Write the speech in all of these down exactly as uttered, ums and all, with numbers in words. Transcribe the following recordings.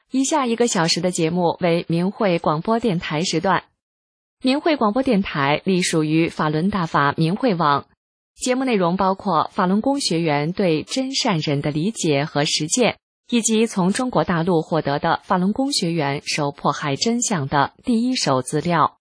以下一个小时的节目为明慧广播电台时段。明慧广播电台隶属于法轮大法明慧网，节目内容包括法轮功学员对真善忍的理解和实践，以及从中国大陆获得的法轮功学员受迫害真相的第一手资料。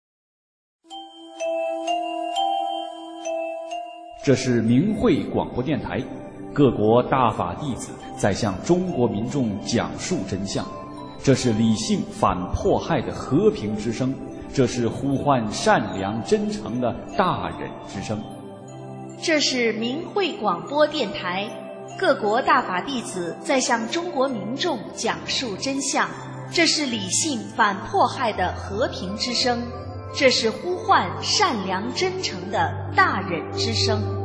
这是明慧广播电台，各国大法弟子在向中国民众讲述真相。这是理性反迫害的和平之声，这是呼唤善良真诚的大忍之声。 这是明慧广播电台，各国大法弟子在向中国民众讲述真相。这是理性反迫害的和平之声，这是呼唤善良真诚的大忍之声。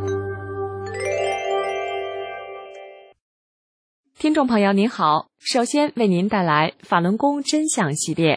听众朋友您好，首先为您带来法轮功真相系列。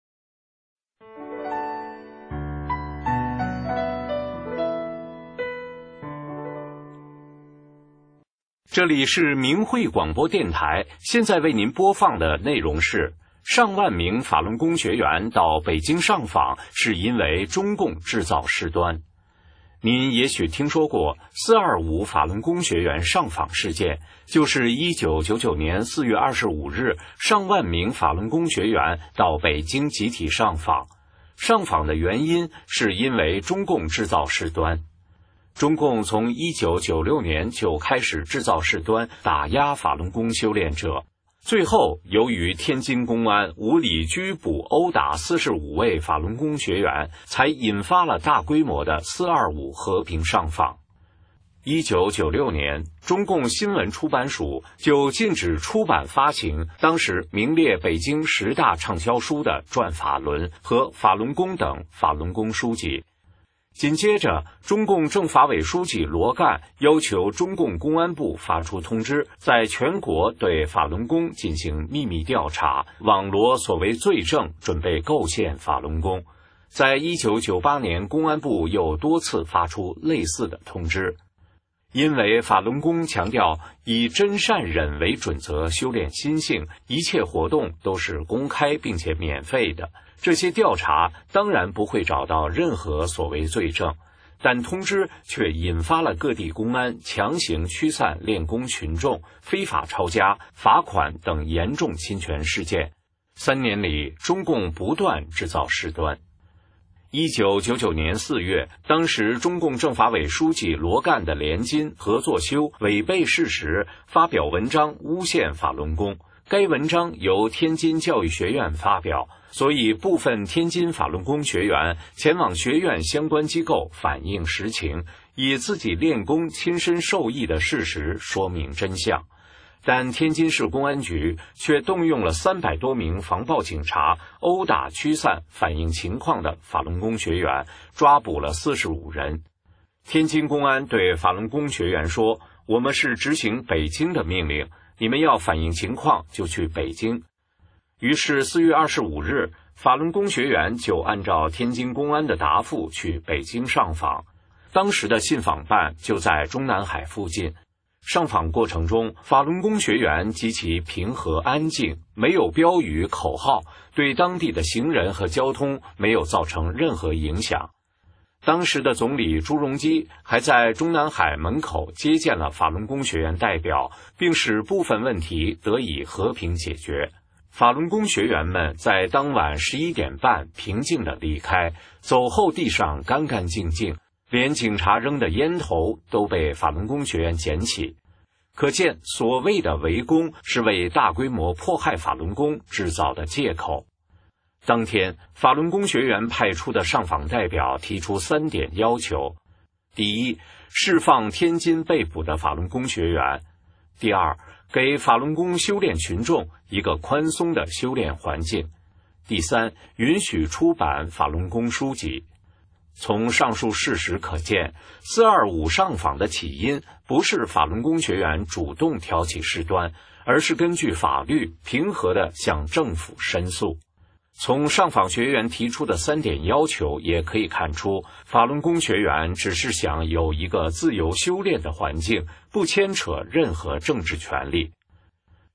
这里是明慧广播电台，现在为您播放的内容是：上万名法轮功学员到北京上访，是因为中共制造事端。您也许听说过四二五法轮功学员上访事件，就是一九九九年四月二十五日，上万名法轮功学员到北京集体上访。上访的原因是因为中共制造事端。中共从一九九六年就开始制造事端，打压法轮功修炼者。最后，由于天津公安无理拘捕、殴打四十五位法轮功学员，才引发了大规模的四二五和平上访。一九九六年，中共新闻出版署就禁止出版发行当时名列北京十大畅销书的《转法轮》和《法轮功》等法轮功书籍。紧接着，中共政法委书记罗干要求中共公安部发出通知，在全国对法轮功进行秘密调查，网罗所谓罪证，准备构陷法轮功。在一九九八年，公安部又多次发出类似的通知。因为法轮功强调以真善忍为准则修炼心性，一切活动都是公开并且免费的，这些调查当然不会找到任何所谓罪证，但通知却引发了各地公安强行驱散练功群众、非法抄家、罚款等严重侵权事件。三年里，中共不断制造事端。一九九九年四月，当时中共政法委书记罗干的连金、何作修违背事实发表文章诬陷法轮功，该文章由天津教育学院发表，所以部分天津法轮功学员前往学院相关机构反映实情，以自己练功亲身受益的事实说明真相。但天津市公安局却动用了三百多名防暴警察，殴打驱散反映情况的法轮功学员，抓捕了四十五人。天津公安对法轮功学员说：“我们是执行北京的命令，你们要反映情况就去北京。”于是四月二十五日，法轮功学员就按照天津公安的答复去北京上访。当时的信访办就在中南海附近。上访过程中，法轮功学员极其平和安静，没有标语口号，对当地的行人和交通没有造成任何影响。当时的总理朱镕基还在中南海门口接见了法轮功学员代表，并使部分问题得以和平解决。法轮功学员们在当晚十一点半平静地离开，走后地上干干净净，连警察扔的烟头都被法轮功学员捡起。可见所谓的围攻是为大规模迫害法轮功制造的借口。当天，法轮功学员派出的上访代表提出三点要求：第一，释放天津被捕的法轮功学员；第二，给法轮功修炼群众一个宽松的修炼环境；第三，允许出版法轮功书籍。从上述事实可见，四二五上访的起因不是法轮功学员主动挑起事端，而是根据法律平和地向政府申诉。从上访学员提出的三点要求也可以看出，法轮功学员只是想有一个自由修炼的环境，不牵扯任何政治权利。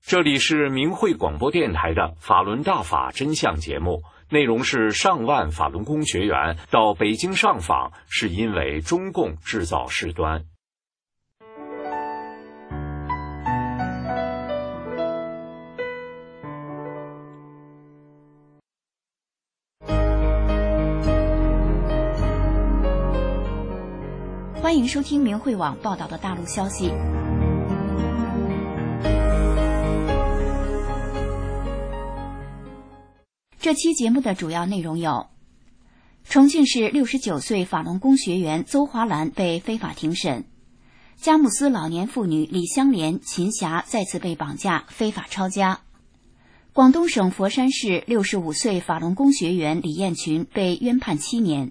这里是明慧广播电台的法轮大法真相节目，内容是上万法轮功学员到北京上访，是因为中共制造事端。 欢迎收听明慧网报道的大陆消息。这期节目的主要内容有：重庆市六十九岁法轮功学员邹华兰被非法庭审；佳木斯老年妇女李香莲、秦霞再次被绑架非法抄家；广东省佛山市六十五岁法轮功学员李艳群被冤判七年。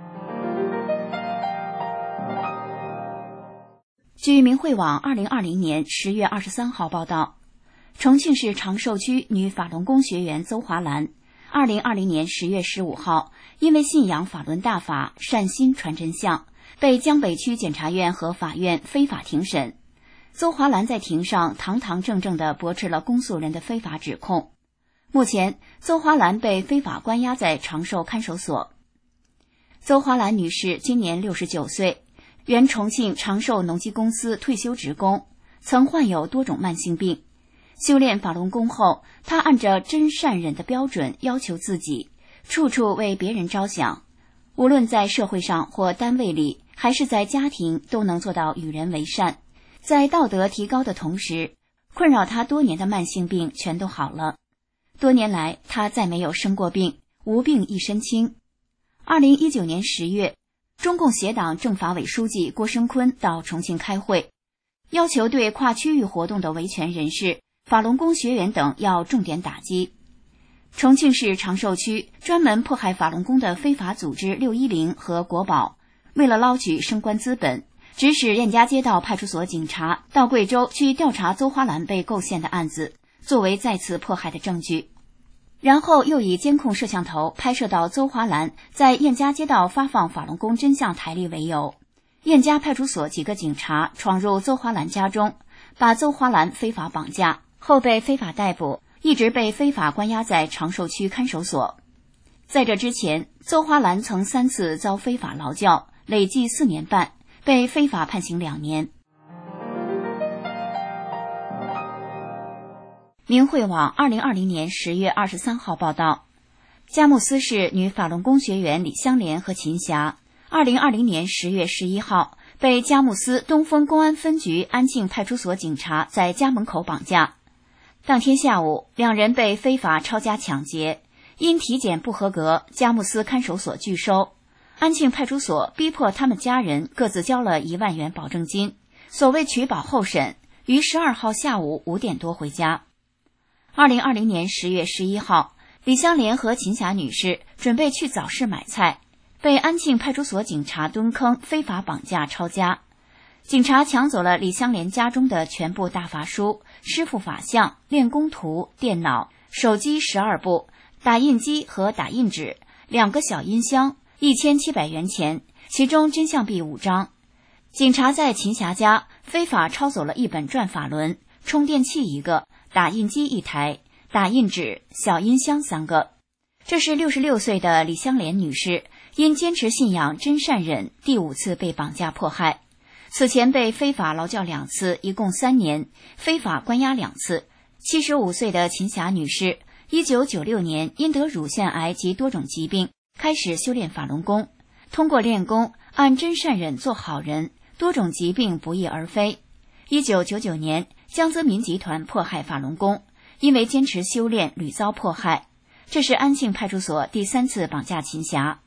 据明慧网二零二零年十月二十三号报道，重庆市长寿区女法轮功学员邹华兰二零二零年十月十五号因为信仰法轮大法，善心传真相，被江北区检察院和法院非法庭审。邹华兰在庭上堂堂正正地驳斥了公诉人的非法指控。目前，邹华兰被非法关押在长寿看守所。邹华兰女士今年六十九岁，原重庆长寿农机公司退休职工，曾患有多种慢性病。修炼法轮功后，她按着真善忍的标准要求自己，处处为别人着想，无论在社会上或单位里，还是在家庭，都能做到与人为善。在道德提高的同时，困扰她多年的慢性病全都好了。多年来，她再没有生过病，无病一身轻。二零一九年十月，中共协党政法委书记郭声琨到重庆开会，要求对跨区域活动的维权人士、法轮功学员等要重点打击。重庆市长寿区专门迫害法轮功的非法组织六一零和国宝，为了捞取升官资本，指使燕家街道派出所警察到贵州去调查邹华兰被构陷的案子，作为再次迫害的证据。然后又以监控摄像头拍摄到邹华兰在燕家街道发放法轮功真相台历为由，燕家派出所几个警察闯入邹华兰家中，把邹华兰非法绑架，后被非法逮捕，一直被非法关押在长寿区看守所。在这之前，邹华兰曾三次遭非法劳教，累计四年半，被非法判刑两年。明慧网二零二零年十月二十三号报道，佳木斯市女法轮功学员李香莲和秦霞二零二零年十月十一号被佳木斯东风公安分局安庆派出所警察在家门口绑架。当天下午，两人被非法抄家抢劫，因体检不合格，佳木斯看守所拒收。安庆派出所逼迫他们家人各自交了一万元保证金，所谓取保候审，于十二号下午五点多回家。二零二零年十月十一号，李香莲和秦霞女士准备去早市买菜，被安庆派出所警察蹲坑非法绑架抄家。警察抢走了李香莲家中的全部大法书、师傅法像、练功图、电脑、手机十二部、打印机和打印纸、两个小音箱、一千七百元钱，其中真相币五张。警察在秦霞家非法抄走了一本转法轮、充电器一个、打印机一台、打印纸、小音箱三个。这是六十六岁的李香莲女士因坚持信仰真善忍，第五次被绑架迫害。此前被非法劳教两次，一共三年，非法关押两次。七十五岁的秦霞女士，一九九六年因得乳腺癌及多种疾病，开始修炼法轮功。通过练功，按真善忍做好人，多种疾病不翼而飞。一九九九年，江泽民集团迫害法轮功，因为坚持修炼，屡遭迫害。这是安庆派出所第三次绑架秦霞。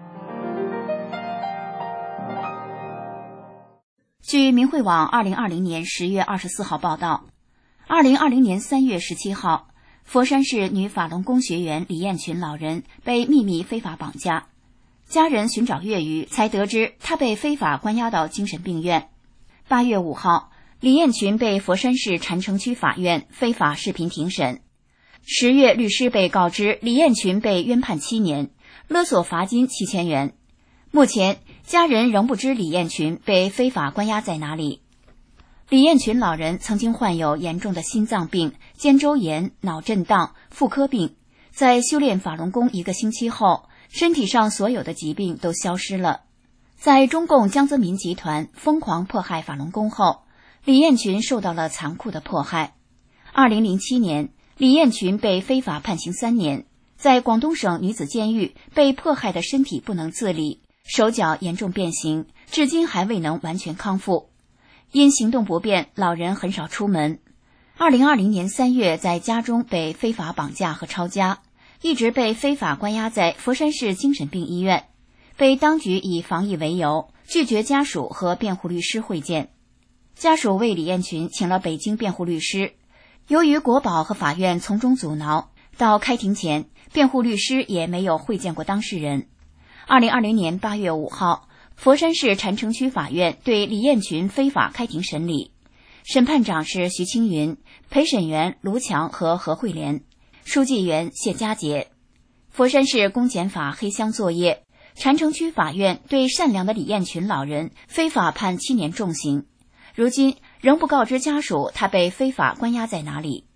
据明慧网二零二零年十月二十四号报道，二零二零年三月十七号，佛山市女法轮功学员李艳群老人被秘密非法绑架，家人寻找月余才得知她被非法关押到精神病院。八月五号，李艳群被佛山市禅城区法院非法视频庭审。十月，律师被告知李艳群被冤判七年，勒索罚金七千元。目前，家人仍不知李艳群被非法关押在哪里。 李彦群老人曾经患有严重的心脏病、肩周炎、脑震荡、妇科病，在修炼法轮功一个星期后，身体上所有的疾病都消失了。在中共江泽民集团疯狂迫害法轮功后，李彦群受到了残酷的迫害。二零零七年，李彦群被非法判刑三年，在广东省女子监狱被迫害的身体不能自理，手脚严重变形，至今还未能完全康复。因行动不便，老人很少出门。二零二零年三月，在家中被非法绑架和抄家，一直被非法关押在佛山市精神病医院，被当局以防疫为由，拒绝家属和辩护律师会见。家属为李彦群请了北京辩护律师，由于国保和法院从中阻挠，到开庭前，辩护律师也没有会见过当事人。二零二零年八月五号，佛山市禅城区法院对李彦群非法开庭审理，审判长是徐青云，陪审员卢强和何慧莲，书记员谢家杰。佛山市公检法黑箱作业，禅城区法院对善良的李彦群老人非法判七年重刑，如今仍不告知家属他被非法关押在哪里。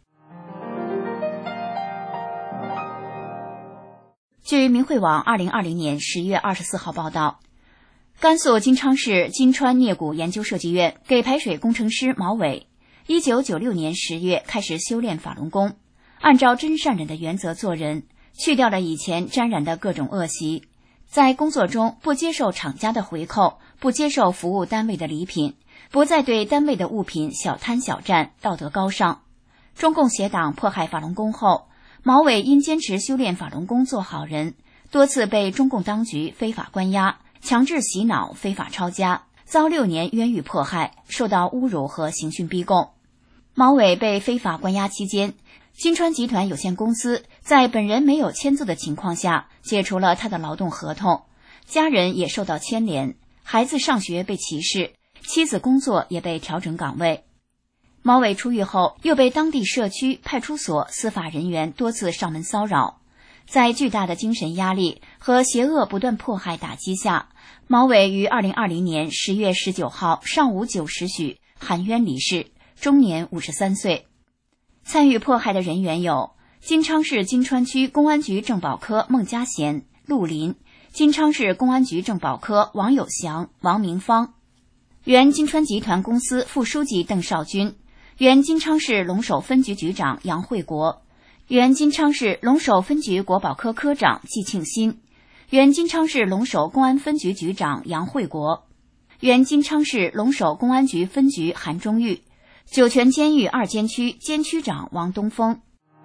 据明慧网二零二零年十月二十四号报道，甘肃金昌市金川镍谷研究设计院给排水工程师毛伟，一九九六年十月开始修炼法轮功，按照真善忍的原则做人，去掉了以前沾染的各种恶习，在工作中不接受厂家的回扣，不接受服务单位的礼品，不再对单位的物品小贪小占，道德高尚。中共邪党迫害法轮功后，毛伟因坚持修炼法轮功做好人，多次被中共当局非法关押，强制洗脑，非法抄家，遭六年冤狱迫害，受到侮辱和刑讯逼供。毛伟被非法关押期间，金川集团有限公司在本人没有签字的情况下解除了他的劳动合同，家人也受到牵连，孩子上学被歧视，妻子工作也被调整岗位。毛伟出狱后，又被当地社区、派出所、司法人员多次上门骚扰。在巨大的精神压力和邪恶不断迫害打击下，毛伟于二零二零年十月十九号上午九时许含冤离世，终年五十三岁。参与迫害的人员有金昌市金川区公安局政保科孟家贤、陆林，金昌市公安局政保科王有祥、王明芳，原金川集团公司副书记邓少军，原金昌市龙首分局局长杨惠国，原金昌市龙首分局国保科科长季庆新，原金昌市龙首公安分局局长杨惠国，原金昌市龙首公安局分局韩忠玉，酒泉监狱二监区监区长王东峰。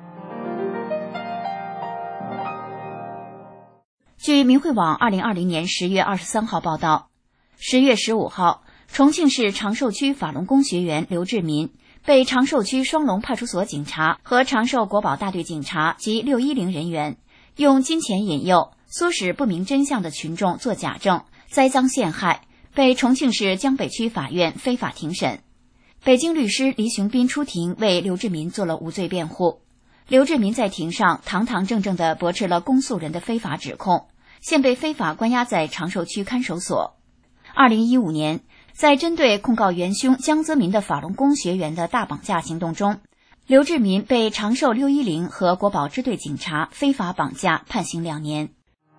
据明慧网二零二零年十月二十三号报道，十月十五号，重庆市长寿区法轮功学员刘志民被长寿区双龙派出所警察和长寿国保大队警察及六一零人员用金钱引诱，唆使不明真相的群众做假证，栽赃陷害，被重庆市江北区法院非法庭审。北京律师黎雄斌出庭为刘志民做了无罪辩护。刘志民在庭上堂堂正正地驳斥了公诉人的非法指控，现被非法关押在长寿区看守所。二零一五年，在针对控告元凶江泽民的法轮功学员的大绑架行动中，刘志民被长寿六一零和国保支队警察非法绑架，判刑两年。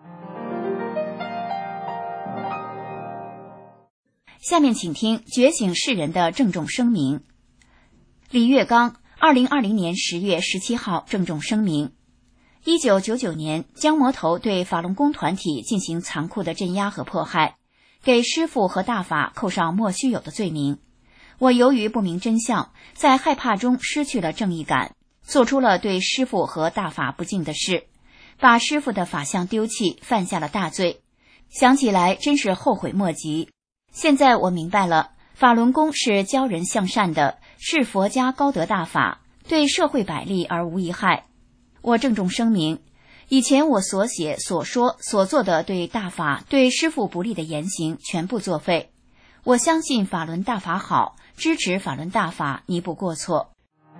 下面请听觉醒世人的郑重声明。李月刚，二零二零年十月十七号郑重声明：一九九九年，江魔头对法轮功团体进行残酷的镇压和迫害，给师父和大法扣上莫须有的罪名。我由于不明真相，在害怕中失去了正义感，做出了对师父和大法不敬的事，把师父的法相丢弃，犯下了大罪。想起来真是后悔莫及。现在我明白了，法轮功是教人向善的，是佛家高德大法，对社会百利而无一害。我郑重声明，以前我所写、所说、所做的对大法、对师父不利的言行全部作废。我相信法轮大法好，支持法轮大法，弥补过错。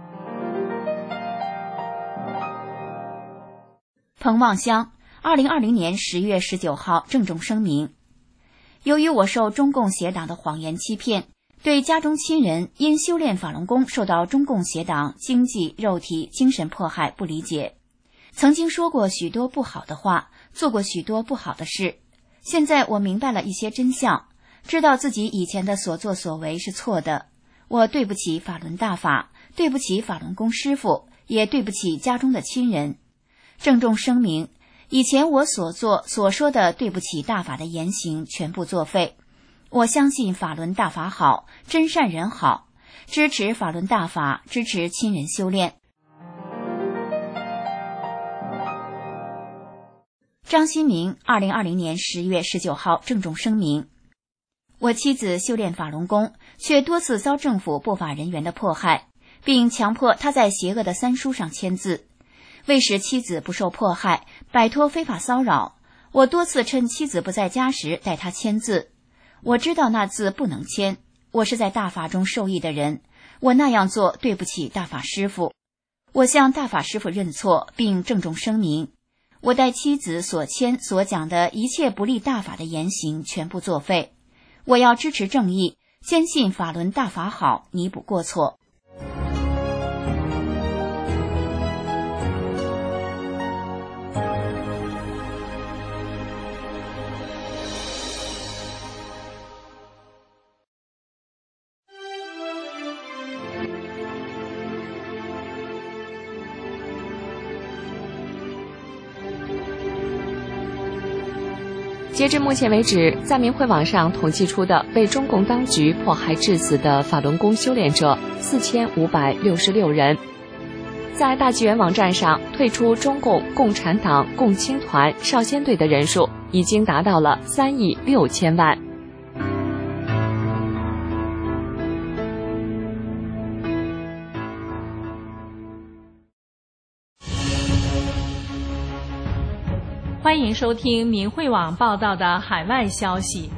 彭望乡，二零二零年十月十九号郑重声明：由于我受中共邪党的谎言欺骗， 对家中亲人因修炼法轮功受到中共邪党经济、肉体、精神迫害不理解，曾经说过许多不好的话，做过许多不好的事。现在我明白了一些真相，知道自己以前的所作所为是错的。我对不起法轮大法，对不起法轮功师父，也对不起家中的亲人。郑重声明，以前我所做所说的对不起大法的言行全部作废。我相信法轮大法好，真善人好，支持法轮大法，支持亲人修炼。张新明二零二零年十月十九号郑重声明，我妻子修炼法轮功，却多次遭政府不法人员的迫害，并强迫她在邪恶的三书上签字。为使妻子不受迫害，摆脱非法骚扰，我多次趁妻子不在家时代她签字。我知道那字不能签，我是在大法中受益的人，我那样做对不起大法师父。我向大法师父认错，并郑重声明，我代妻子所签所讲的一切不利大法的言行全部作废。我要支持正义，坚信法轮大法好，弥补过错。 截至目前为止，在明慧网上统计出的被中共当局迫害致死的法轮功修炼者四千五百六十六人。在大纪元网站上，退出中共共产党共青团少先队的人数已经达到了三亿六千万。 欢迎收听明慧网报道的海外消息。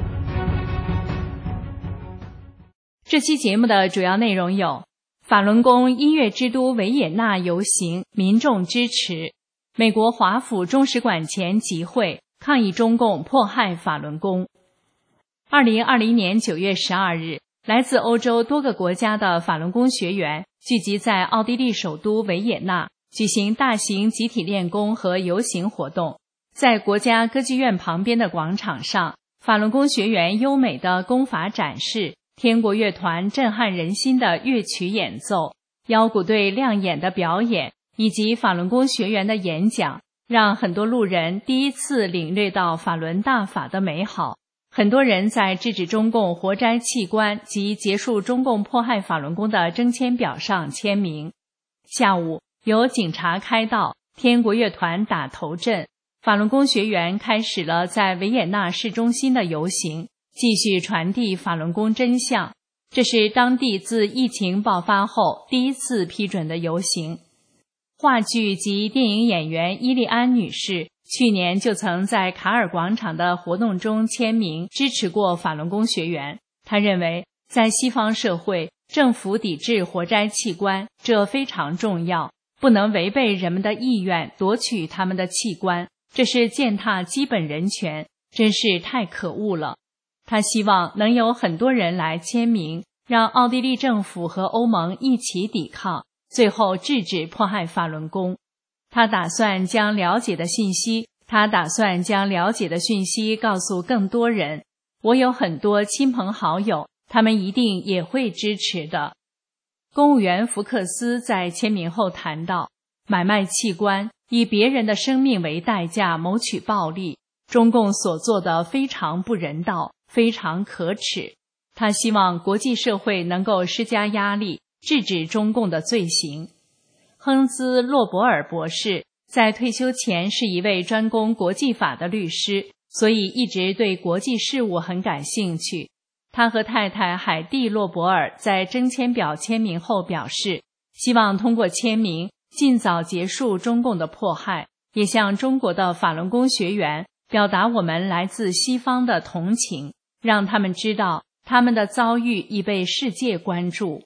这期节目的主要内容有：法轮功音乐之都维也纳游行，民众支持；美国华府中使馆前集会，抗议中共迫害法轮功。二零二零年九月十二日，来自欧洲多个国家的法轮功学员聚集在奥地利首都维也纳，举行大型集体练功和游行活动。在国家歌剧院旁边的广场上，法轮功学员优美的功法展示，天国乐团震撼人心的乐曲演奏，腰鼓队亮眼的表演，以及法轮功学员的演讲，让很多路人第一次领略到法轮大法的美好。很多人在制止中共活摘器官及结束中共迫害法轮功的征签表上签名。下午，由警察开道，天国乐团打头阵，法轮功学员开始了在维也纳市中心的游行，继续传递法轮功真相。这是当地自疫情爆发后第一次批准的游行。话剧及电影演员伊利安女士去年就曾在卡尔广场的活动中签名支持过法轮功学员。她认为，在西方社会，政府抵制活摘器官，这非常重要，不能违背人们的意愿夺取他们的器官，这是践踏基本人权，真是太可恶了。他希望能有很多人来签名，让奥地利政府和欧盟一起抵抗，最后制止迫害法轮功。他打算将了解的信息，他打算将了解的讯息告诉更多人。我有很多亲朋好友，他们一定也会支持的。公务员福克斯在签名后谈到，买卖器官，以别人的生命为代价谋取暴利，中共所做的非常不人道，非常可耻。他希望国际社会能够施加压力，制止中共的罪行。亨兹·洛伯尔博士在退休前是一位专攻国际法的律师，所以一直对国际事务很感兴趣。他和太太海蒂·洛伯尔在征签表签名后表示，希望通过签名尽早结束中共的迫害，也向中国的法轮功学员表达我们来自西方的同情，让他们知道他们的遭遇已被世界关注。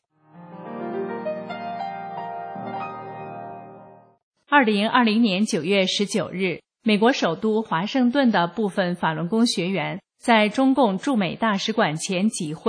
二零二零年九月十九日，美国首都华盛顿的部分法轮功学员在中共驻美大使馆前集会，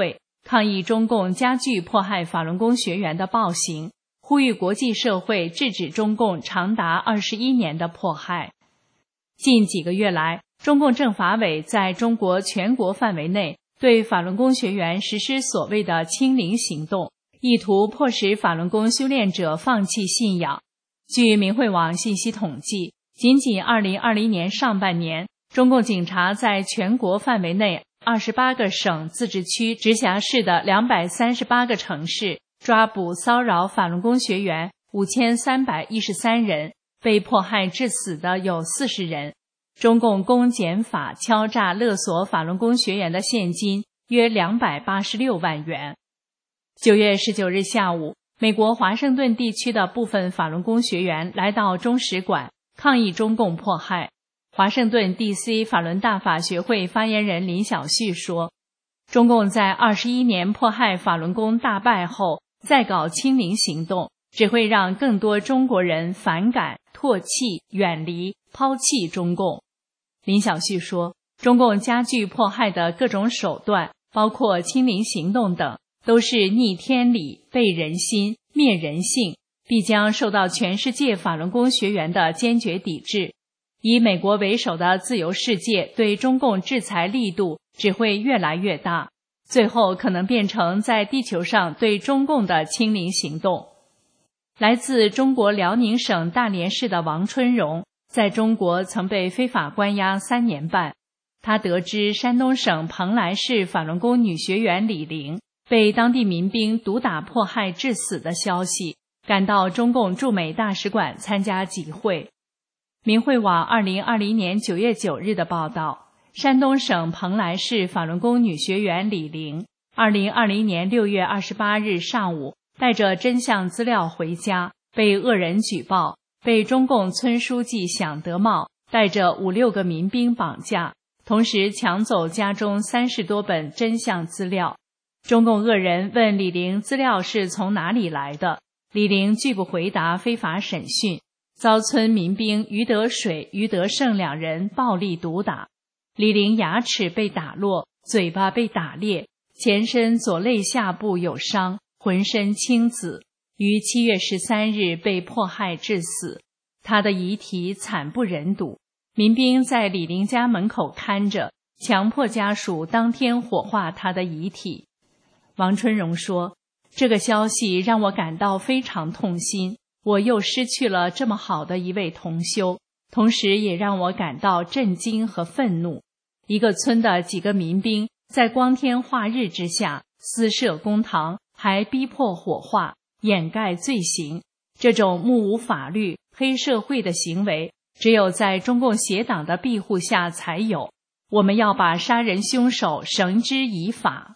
抗议中共加剧迫害法轮功学员的暴行，呼吁国际社会制止中共长达二十一年的迫害。近几个月来，中共政法委在中国全国范围内对法轮功学员实施所谓的清零行动，意图迫使法轮功修炼者放弃信仰。据明慧网信息统计，仅仅二零二零年上半年，中共警察在全国范围内二十八个省、自治区、直辖市的两百三十八个城市抓捕骚扰法轮功学员五千三百一十三人，被迫害致死的有四十人。中共公检法敲诈勒索法轮功学员的现金约两百八十六万元。九月十九日下午，美国华盛顿地区的部分法轮功学员来到中使馆抗议中共迫害。华盛顿 D C 法轮大法学会发言人林小旭说，中共在二十一年迫害法轮功大败后再搞清零行动，只会让更多中国人反感、唾弃、远离、抛弃中共。林小旭说，中共加剧迫害的各种手段，包括清零行动等，都是逆天理、背人心、灭人性，必将受到全世界法轮功学员的坚决抵制。以美国为首的自由世界对中共制裁力度只会越来越大，最后可能变成在地球上对中共的清零行动。来自中国辽宁省大连市的王春荣，在中国曾被非法关押三年半。他得知山东省蓬莱市法轮功女学员李玲被当地民兵毒打迫害致死的消息，赶到中共驻美大使馆参加集会。明慧网二零二零年九月九日的报道，山东省蓬莱市法轮功女学员李玲二零二零年六月二十八日上午带着真相资料回家，被恶人举报，被中共村书记响德茂带着五六个民兵绑架，同时抢走家中三十多本真相资料。中共恶人问李玲资料是从哪里来的，李玲拒不回答非法审讯，遭村民兵于德水、于德胜两人暴力毒打。李玲牙齿被打落，嘴巴被打裂，前身左肋下部有伤，浑身青紫，于七月十三日被迫害致死。他的遗体惨不忍睹，民兵在李玲家门口看着，强迫家属当天火化他的遗体。王春荣说，这个消息让我感到非常痛心，我又失去了这么好的一位同修，同时也让我感到震惊和愤怒。一个村的几个民兵在光天化日之下私设公堂，还逼迫火化，掩盖罪行。这种目无法律、黑社会的行为，只有在中共邪党的庇护下才有。我们要把杀人凶手绳之以法。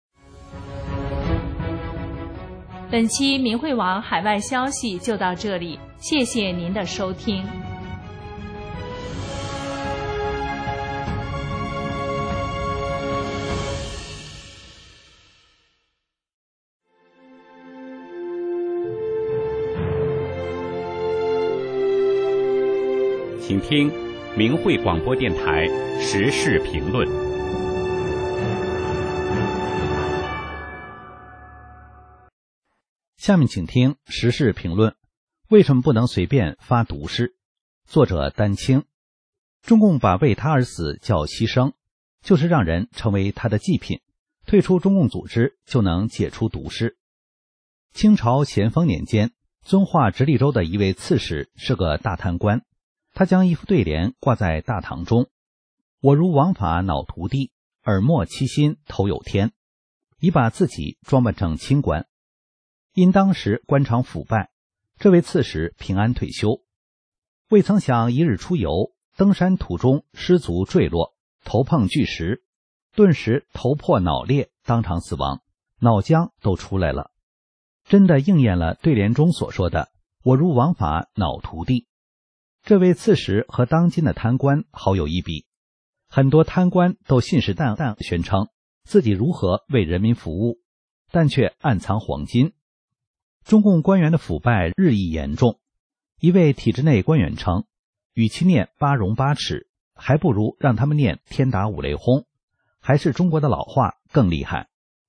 本期明慧网海外消息就到这里，谢谢您的收听。 请听明慧广播电台时事评论。 下面请听时事评论：为什么不能随便发毒誓？作者丹青。中共把为他而死叫牺牲，就是让人成为他的祭品，退出中共组织就能解除毒誓。清朝咸丰年间，遵化直隶州的一位刺史是个大贪官，他将一副对联挂在大堂中：我如王法脑涂地，耳目七心头有天，以把自己装扮成清官。因当时官场腐败，这位刺史平安退休，未曾想一日出游，登山途中失足坠落，头碰巨石，顿时头破脑裂，当场死亡，脑浆都出来了。真的应验了对联中所说的我如王法脑涂地。这位刺史和当今的贪官好有一比，很多贪官都信誓旦旦宣称自己如何为人民服务，但却暗藏黄金。中共官员的腐败日益严重，一位体制内官员称，与其念八荣八耻，还不如让他们念天打五雷轰，还是中国的老话更厉害。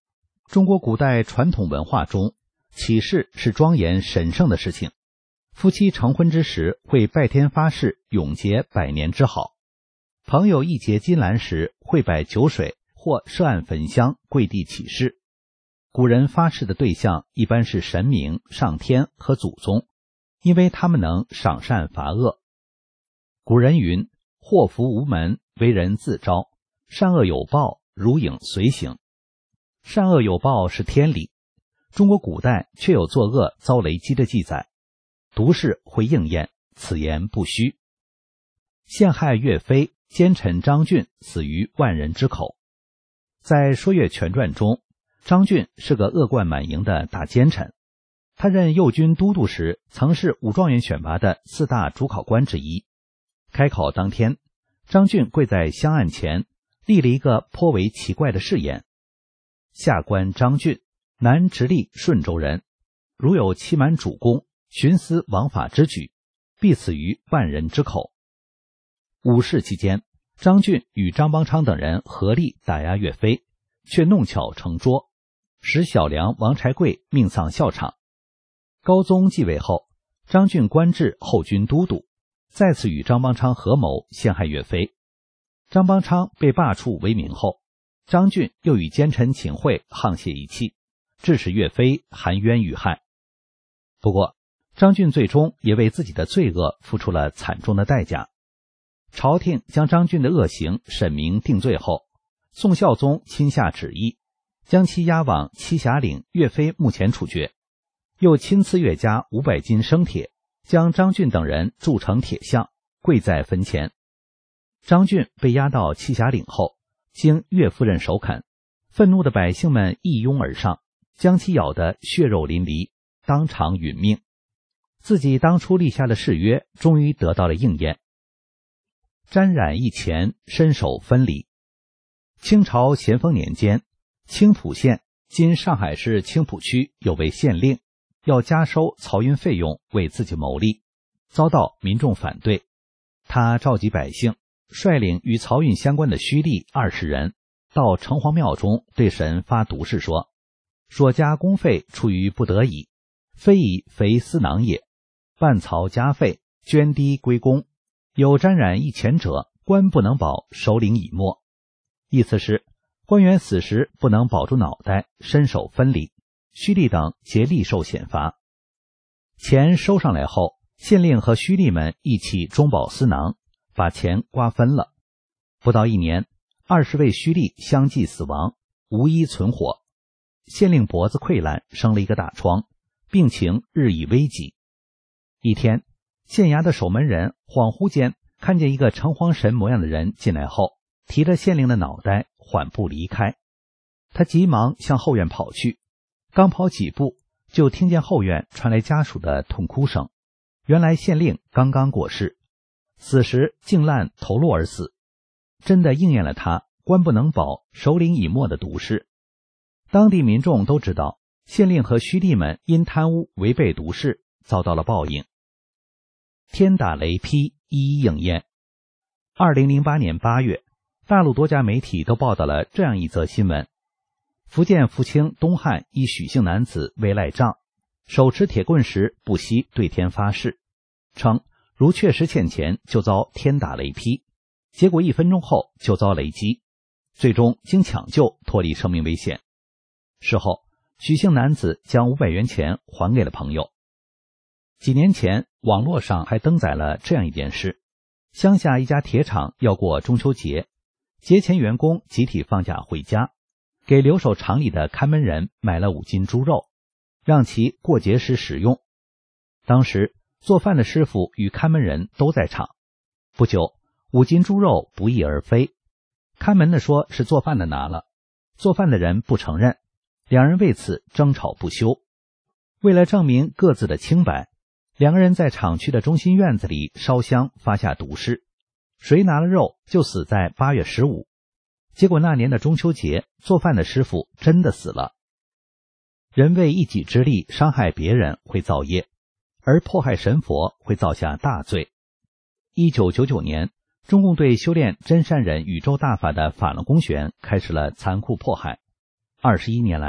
中国古代传统文化中，起事是庄严神圣的事情。夫妻成婚之时会拜天发誓，永结百年之好。朋友一结金兰时会摆酒水或设案焚香，跪地起誓。古人发誓的对象一般是神明、上天和祖宗，因为他们能赏善罚恶。古人云：祸福无门，为人自招；善恶有报，如影随形。善恶有报是天理，中国古代却有作恶遭雷击的记载，毒誓会应验，此言不虚。陷害岳飞，奸臣张俊死于万人之口。在《说岳全传》中，张俊是个恶贯满盈的大奸臣。他任右军都督时，曾是武状元选拔的四大主考官之一。开考当天，张俊跪在香案前，立了一个颇为奇怪的誓言：下官张俊，南直隶顺州人，如有欺瞒主公、徇私枉法之举，必死于万人之口。五事期间，张俊与张邦昌等人合力打压岳飞，却弄巧成拙，使小梁王柴贵命丧校场。高宗继位后，张俊官至后军都督，再次与张邦昌合谋陷害岳飞。张邦昌被罢黜为民后，张俊又与奸臣秦桧沆瀣一气，致使岳飞含冤遇害。不过，张俊最终也为自己的罪恶付出了惨重的代价。朝廷将张俊的恶行审明定罪后，宋孝宗亲下旨意，将其押往栖霞岭岳飞墓前处决，又亲赐岳家五百斤生铁，将张俊等人铸成铁像，跪在坟前。张俊被押到栖霞岭后，经岳夫人首肯，愤怒的百姓们一拥而上，将其咬得血肉淋漓，当场殒命。自己当初立下的誓约终于得到了应验。沾染一钱，身首分离。清朝咸丰年间，青浦县今上海市青浦区有位县令，要加收漕运费用为自己谋利，遭到民众反对。他召集百姓，率领与漕运相关的胥吏二十人，到城隍庙中对神发毒誓说：所加公费出于不得已，非以肥私囊也。办漕加费，捐低归公。有沾染一钱者，官不能保，首领已没。意思是官员死时不能保住脑袋，身首分离，胥吏等皆立受显罚。钱收上来后，县令和胥吏们一起中饱私囊，把钱瓜分了。不到一年，二十位胥吏相继死亡，无一存活。县令脖子溃烂，生了一个大疮，病情日益危急。一天，县衙的守门人恍惚间看见一个城隍神模样的人进来后，提着县令的脑袋缓步离开。他急忙向后院跑去，刚跑几步，就听见后院传来家属的痛哭声。原来县令刚刚过世，死时颈烂头落而死，真的应验了他官不能保，首领已没的毒誓。当地民众都知道，县令和胥吏们因贪污违背毒誓，遭到了报应。天打雷劈，一一应验。二零零八年八月，大陆多家媒体都报道了这样一则新闻：福建福清东汉一许姓男子为赖账，手持铁棍时不惜对天发誓，称如确实欠钱就遭天打雷劈，结果一分钟后就遭雷击，最终经抢救脱离生命危险。事后，许姓男子将五百元钱还给了朋友。几年前，网络上还登载了这样一件事：乡下一家铁厂要过中秋节，节前员工集体放假回家，给留守厂里的看门人买了五斤猪肉，让其过节时使用。当时做饭的师傅与看门人都在场。不久，五斤猪肉不翼而飞，看门的说是做饭的拿了，做饭的人不承认，两人为此争吵不休。为了证明各自的清白，两个人在厂区的中心院子里烧香发下毒誓，谁拿了肉就死在八月十五。结果那年的中秋节，做饭的师傅真的死了。人为一己之力伤害别人会造业，而迫害神佛会造下大罪。一九九九年，中共对修炼真善忍宇宙大法的法轮功学员开始了残酷迫害。二十一年来，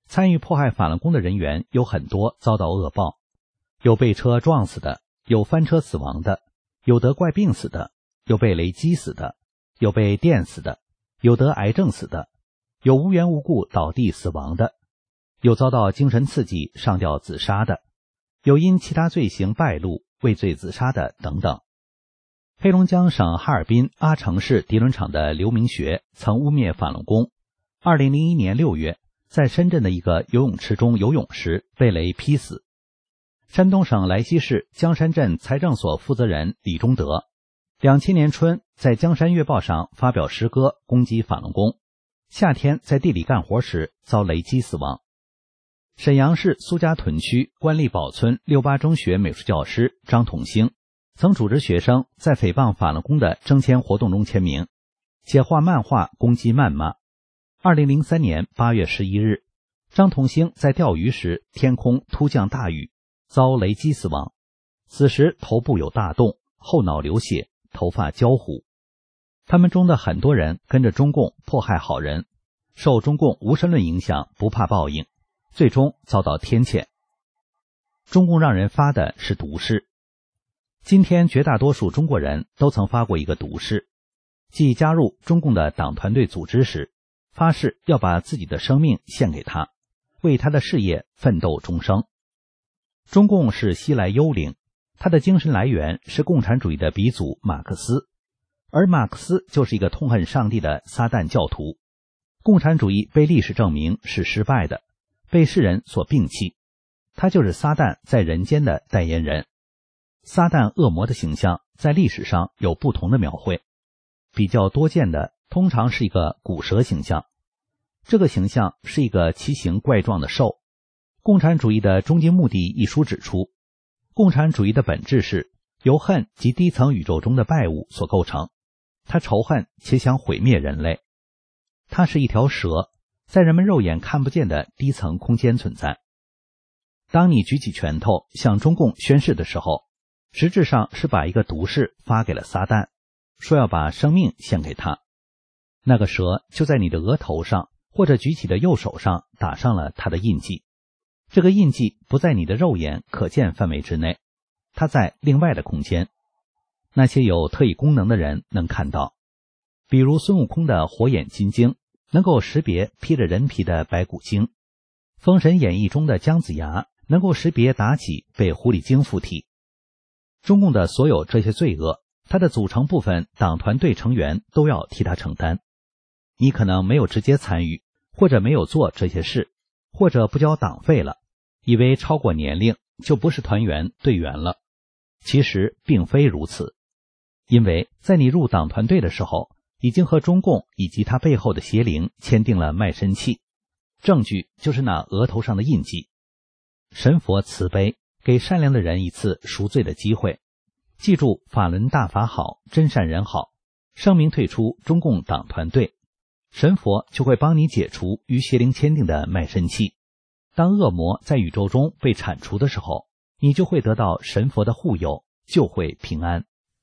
参与迫害法轮功的人员有很多遭到恶报，有被车撞死的，有翻车死亡的，有得怪病死的，有被雷击死的，有被电死的，有得癌症死的，有无缘无故倒地死亡的，有遭到精神刺激上吊自杀的，有因其他罪行败露畏罪自杀的等等。黑龙江省哈尔滨阿城市涤纶厂的刘明学曾污蔑法轮功，二零零一年六月在深圳的一个游泳池中游泳时被雷劈死。山东省莱西市江山镇财政所负责人李忠德两千年春在江山月报上发表诗歌攻击法轮功，夏天在地里干活时遭雷击死亡。沈阳市苏家屯区官立堡村六八中学美术教师张统兴曾组织学生在诽谤法轮功的征签活动中签名，写画漫画攻击谩骂。二零零三年八月十一日，张统兴在钓鱼时天空突降大雨，遭雷击死亡。此时头部有大洞，后脑流血，头发焦糊。他们中的很多人跟着中共迫害好人，受中共无神论影响，不怕报应，最终遭到天谴。中共让人发的是毒誓。今天绝大多数中国人都曾发过一个毒誓，即加入中共的党团队组织时，发誓要把自己的生命献给他，为他的事业奋斗终生。中共是西来幽灵，他的精神来源是共产主义的鼻祖马克思，而马克思就是一个痛恨上帝的撒旦教徒。共产主义被历史证明是失败的，被世人所摒弃，他就是撒旦在人间的代言人。撒旦恶魔的形象在历史上有不同的描绘，比较多见的通常是一个古蛇形象，这个形象是一个奇形怪状的兽。共产主义的终极目的一书指出，共产主义的本质是由恨及低层宇宙中的败物所构成，它仇恨且想毁灭人类。它是一条蛇，在人们肉眼看不见的低层空间存在。当你举起拳头向中共宣誓的时候，实质上是把一个毒誓发给了撒旦，说要把生命献给他。那个蛇就在你的额头上或者举起的右手上打上了他的印记，这个印记不在你的肉眼可见范围之内，它在另外的空间。那些有特异功能的人能看到，比如孙悟空的火眼金睛能够识别披着人皮的白骨精，封神演义中的姜子牙能够识别妲己被狐狸精附体。中共的所有这些罪恶，它的组成部分党团队成员都要替他承担。你可能没有直接参与，或者没有做这些事，或者不交党费了，以为超过年龄就不是团员队员了。其实并非如此，因为在你入党团队的时候，已经和中共以及他背后的邪灵签订了卖身契，证据就是那额头上的印记。神佛慈悲，给善良的人一次赎罪的机会。记住法轮大法好，真善人好，声明退出中共党团队，神佛就会帮你解除与邪灵签订的卖身契。当恶魔在宇宙中被铲除的时候，你就会得到神佛的护佑，就会平安。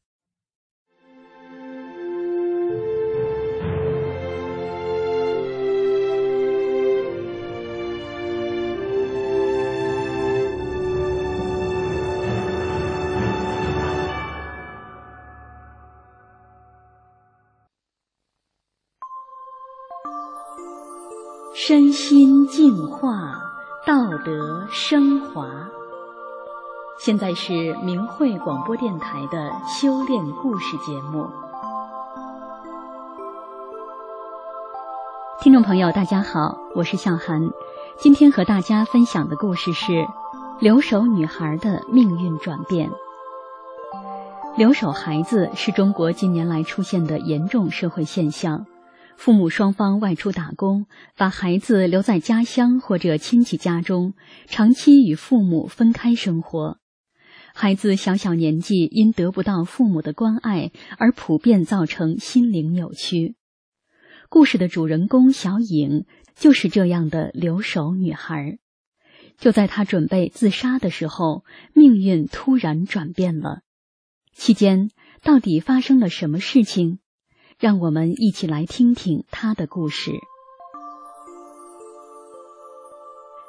身心净化，道德升华。现在是明慧广播电台的修炼故事节目。听众朋友大家好，我是向涵，今天和大家分享的故事是留守女孩的命运转变。留守孩子是中国近年来出现的严重社会现象，父母双方外出打工，把孩子留在家乡或者亲戚家中，长期与父母分开生活。孩子小小年纪因得不到父母的关爱而普遍造成心灵扭曲。故事的主人公小颖就是这样的留守女孩。就在她准备自杀的时候，命运突然转变了。期间到底发生了什么事情？让我们一起来听听她的故事。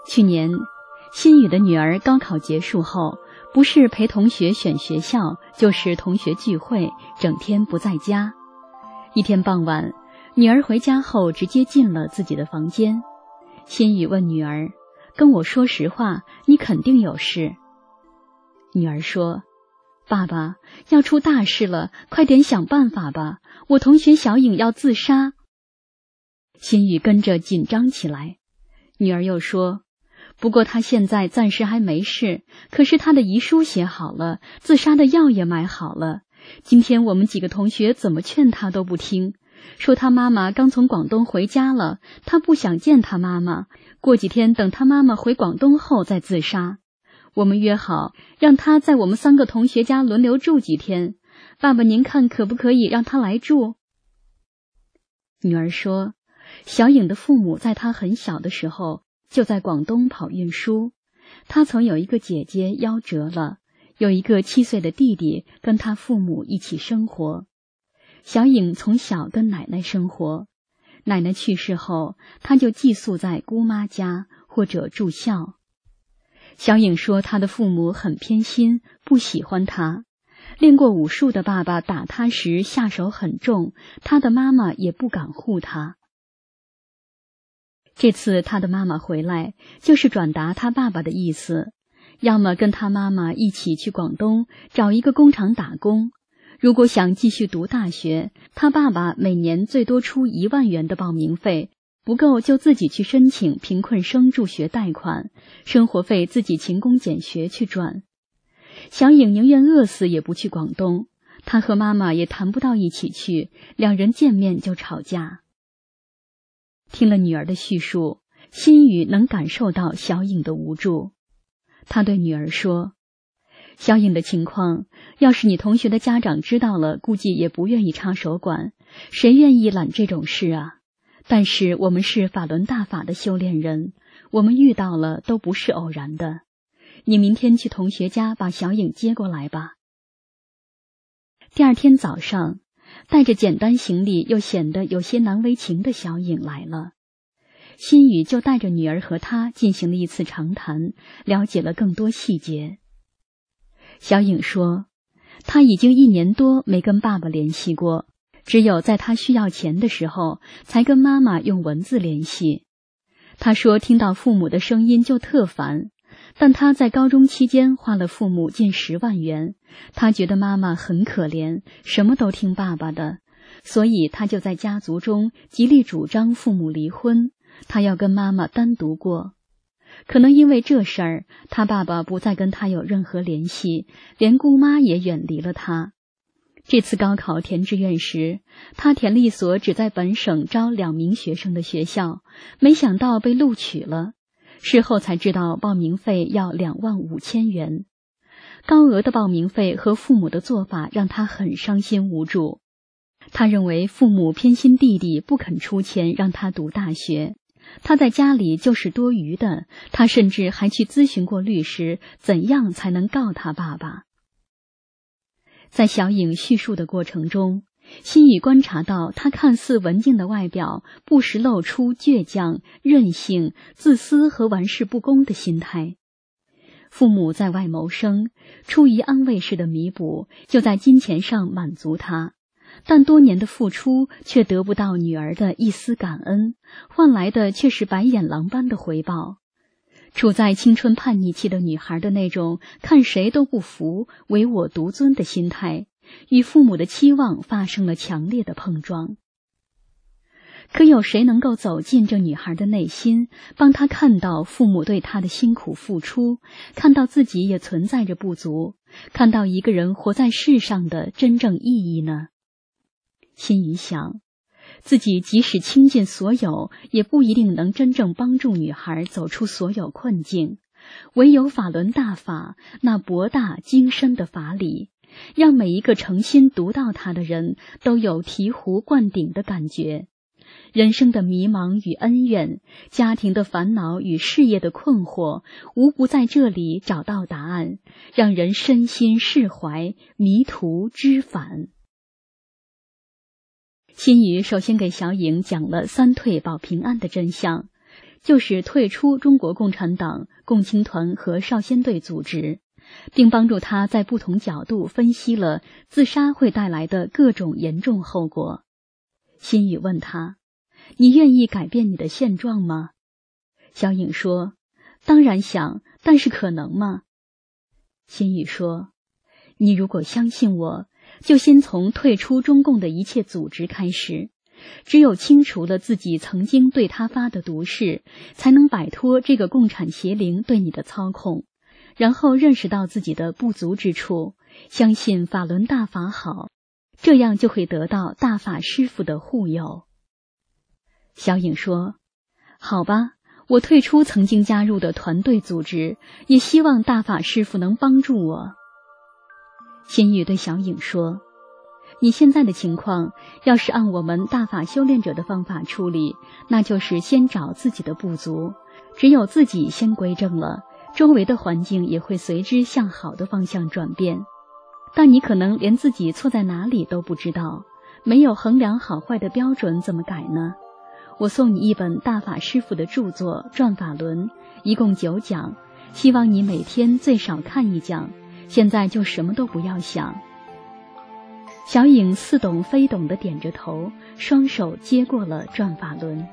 去年，新宇的女儿高考结束后，不是陪同学选学校，就是同学聚会，整天不在家。一天傍晚，女儿回家后直接进了自己的房间。新宇问女儿：“跟我说实话，你肯定有事。”女儿说：“爸爸，要出大事了，快点想办法吧，我同学小颖要自杀。”新宇跟着紧张起来。女儿又说：“不过他现在暂时还没事，可是他的遗书写好了，自杀的药也买好了。今天我们几个同学怎么劝他都不听，说他妈妈刚从广东回家了，他不想见他妈妈，过几天等他妈妈回广东后再自杀。我们约好让他在我们三个同学家轮流住几天，爸爸您看可不可以让他来住？”女儿说，小颖的父母在她很小的时候就在广东跑运输，她曾有一个姐姐夭折了，有一个七岁的弟弟跟她父母一起生活。小颖从小跟奶奶生活，奶奶去世后，她就寄宿在姑妈家或者住校。小颖说她的父母很偏心，不喜欢她。练过武术的爸爸打她时下手很重，她的妈妈也不敢护她。这次她的妈妈回来，就是转达她爸爸的意思，要么跟她妈妈一起去广东找一个工厂打工，如果想继续读大学，她爸爸每年最多出一万元的报名费，不够就自己去申请贫困生助学贷款，生活费自己勤工俭学去赚。小颖宁愿饿死也不去广东，她和妈妈也谈不到一起去，两人见面就吵架。听了女儿的叙述，心雨能感受到小颖的无助。他对女儿说：“小颖的情况，要是你同学的家长知道了，估计也不愿意插手管，谁愿意揽这种事啊？但是我们是法轮大法的修炼人，我们遇到了都不是偶然的。你明天去同学家把小颖接过来吧。”第二天早上，带着简单行李又显得有些难为情的小颖来了。心雨就带着女儿和她进行了一次长谈，了解了更多细节。小颖说，她已经一年多没跟爸爸联系过，只有在她需要钱的时候才跟妈妈用文字联系。她说听到父母的声音就特烦，但她在高中期间花了父母近十万元，她觉得妈妈很可怜，什么都听爸爸的，所以她就在家族中极力主张父母离婚，她要跟妈妈单独过。可能因为这事儿，她爸爸不再跟她有任何联系，连姑妈也远离了她。这次高考填志愿时，她填了一所只在本省招两名学生的学校，没想到被录取了。事后才知道报名费要两万五千元，高额的报名费和父母的做法让她很伤心无助。她认为父母偏心弟弟，不肯出钱让她读大学。她在家里就是多余的，她甚至还去咨询过律师，怎样才能告她爸爸。在小颖叙述的过程中，心雨观察到她看似文静的外表，不时露出倔强、任性、自私和玩世不恭的心态。父母在外谋生，出于安慰式的弥补，就在金钱上满足她，但多年的付出却得不到女儿的一丝感恩，换来的却是白眼狼般的回报。处在青春叛逆期的女孩的那种看谁都不服、唯我独尊的心态，与父母的期望发生了强烈的碰撞。可有谁能够走进这女孩的内心，帮她看到父母对她的辛苦付出，看到自己也存在着不足，看到一个人活在世上的真正意义呢？心雨想，自己即使倾尽所有，也不一定能真正帮助女孩走出所有困境，唯有法轮大法那博大精深的法理，让每一个诚心读到它的人都有醍醐灌顶的感觉。人生的迷茫与恩怨，家庭的烦恼与事业的困惑，无不在这里找到答案，让人身心释怀，迷途知返。心雨首先给小颖讲了三退保平安的真相， 就是退出中国共产党、共青团和少先队组织，并帮助他在不同角度分析了自杀会带来的各种严重后果。辛宇问他：你愿意改变你的现状吗？小颖说：当然想，但是可能吗？辛宇说：你如果相信我，就先从退出中共的一切组织开始，只有清除了自己曾经对他发的毒誓，才能摆脱这个共产邪灵对你的操控，然后认识到自己的不足之处，相信法轮大法好，这样就会得到大法师父的护佑。小颖说：好吧，我退出曾经加入的团队组织，也希望大法师父能帮助我。辛宇对小颖说：你现在的情况，要是按我们大法修炼者的方法处理，那就是先找自己的不足，只有自己先归正了，周围的环境也会随之向好的方向转变。但你可能连自己错在哪里都不知道，没有衡量好坏的标准，怎么改呢？我送你一本大法师父的著作《转法轮》，一共九讲，希望你每天最少看一讲，现在就什么都不要想。小颖似懂非懂地点着头，双手接过了转法轮。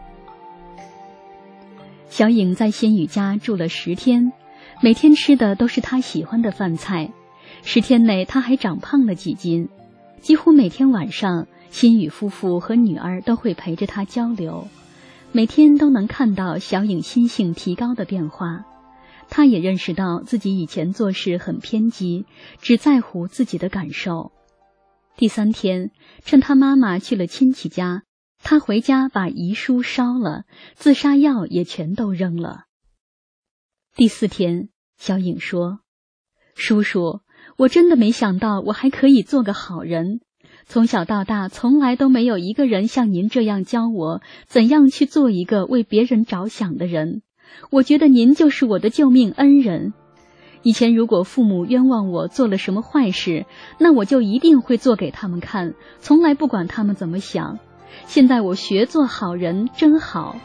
小颖在辛宇家住了十天，每天吃的都是她喜欢的饭菜。十天内，她还长胖了几斤。几乎每天晚上，辛宇夫妇和女儿都会陪着她交流，每天都能看到小颖心性提高的变化。她也认识到自己以前做事很偏激，只在乎自己的感受。第三天，趁他妈妈去了亲戚家，他回家把遗书烧了，自杀药也全都扔了。第四天，小颖说：叔叔，我真的没想到我还可以做个好人。从小到大，从来都没有一个人像您这样教我怎样去做一个为别人着想的人。我觉得您就是我的救命恩人。以前如果父母冤枉我做了什么坏事，那我就一定会做给他们看，从来不管他们怎么想。现在我学做好人真好。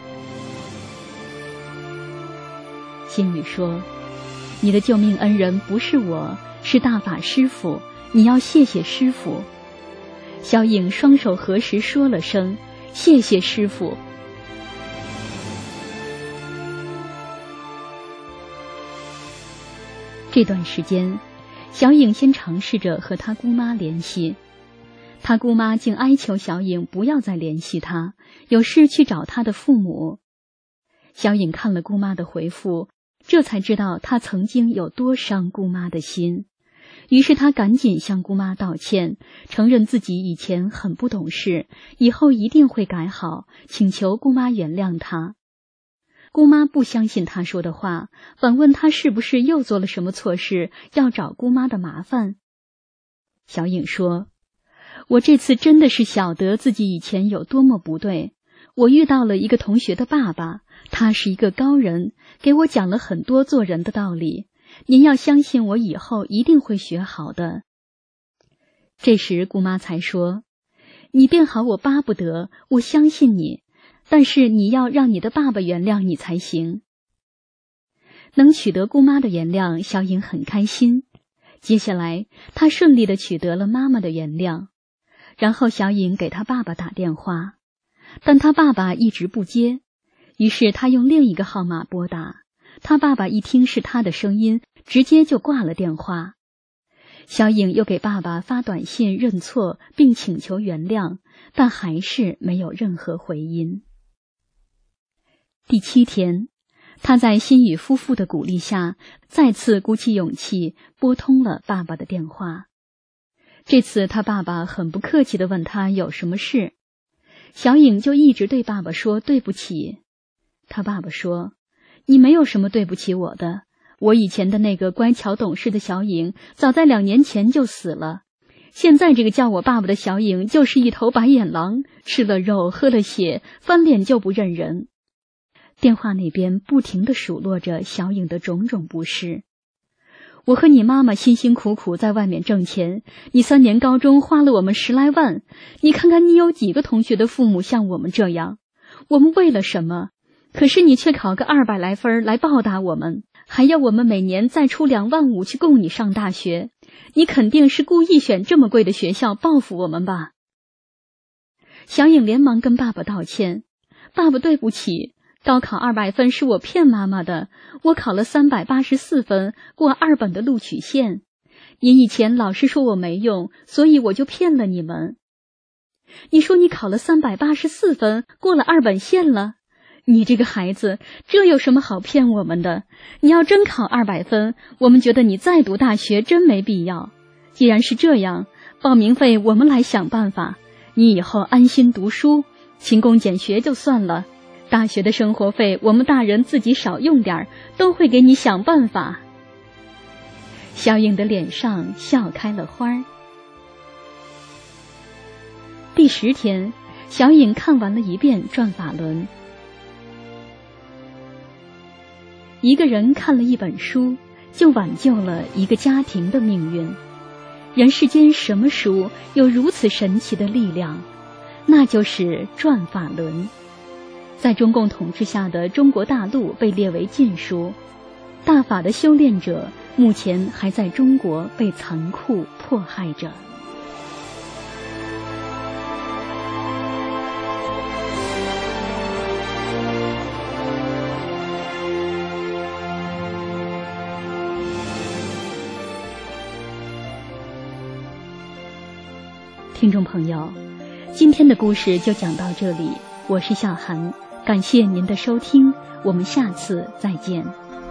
心语说：你的救命恩人不是我，是大法师父，你要谢谢师父。小颖双手合十说了声谢谢师父。这段时间，小颖先尝试着和她姑妈联系，她姑妈竟哀求小颖不要再联系她，有事去找她的父母。小颖看了姑妈的回复，这才知道她曾经有多伤姑妈的心。于是她赶紧向姑妈道歉，承认自己以前很不懂事，以后一定会改好，请求姑妈原谅她。姑妈不相信她说的话，反问她是不是又做了什么错事，要找姑妈的麻烦。小颖说：我这次真的是晓得自己以前有多么不对。我遇到了一个同学的爸爸，他是一个高人，给我讲了很多做人的道理。您要相信我，以后一定会学好的。这时姑妈才说：你变好我巴不得，我相信你，但是你要让你的爸爸原谅你才行。能取得姑妈的原谅，小颖很开心。接下来她顺利地取得了妈妈的原谅。然后小颖给她爸爸打电话，但她爸爸一直不接，于是她用另一个号码拨打。她爸爸一听是她的声音，直接就挂了电话。小颖又给爸爸发短信认错并请求原谅，但还是没有任何回音。第七天，她在辛宇夫妇的鼓励下，再次鼓起勇气拨通了爸爸的电话。这次她爸爸很不客气地问她有什么事，小颖就一直对爸爸说对不起。她爸爸说：你没有什么对不起我的，我以前的那个乖巧懂事的小颖早在两年前就死了，现在这个叫我爸爸的小颖就是一头白眼狼，吃了肉喝了血，翻脸就不认人。电话那边不停地数落着小颖的种种不是。我和你妈妈辛辛苦苦在外面挣钱，你三年高中花了我们十来万，你看看你有几个同学的父母像我们这样，我们为了什么？ 可是你却考个二百来分来报答我们，还要我们每年再出两万五去供你上大学，你肯定是故意选这么贵的学校报复我们吧？”小颖连忙跟爸爸道歉：“爸爸对不起，高考二百分是我骗妈妈的，我考了三百八十四分，过二本的录取线。你以前老是说我没用，所以我就骗了你们。你说你考了三百八十四分，过了二本线了。你这个孩子，这有什么好骗我们的？你要真考二百分，我们觉得你再读大学真没必要。既然是这样，报名费我们来想办法，你以后安心读书，勤工俭学就算了。大学的生活费我们大人自己少用点，都会给你想办法。”小颖的脸上笑开了花。第十天，小颖看完了一遍《转法轮》。一个人看了一本书，就挽救了一个家庭的命运。人世间什么书有如此神奇的力量？那就是《转法轮》。在中共统治下的中国大陆被列为禁书，大法的修炼者目前还在中国被残酷迫害着。听众朋友，今天的故事就讲到这里，我是小涵，感谢您的收听，我们下次再见。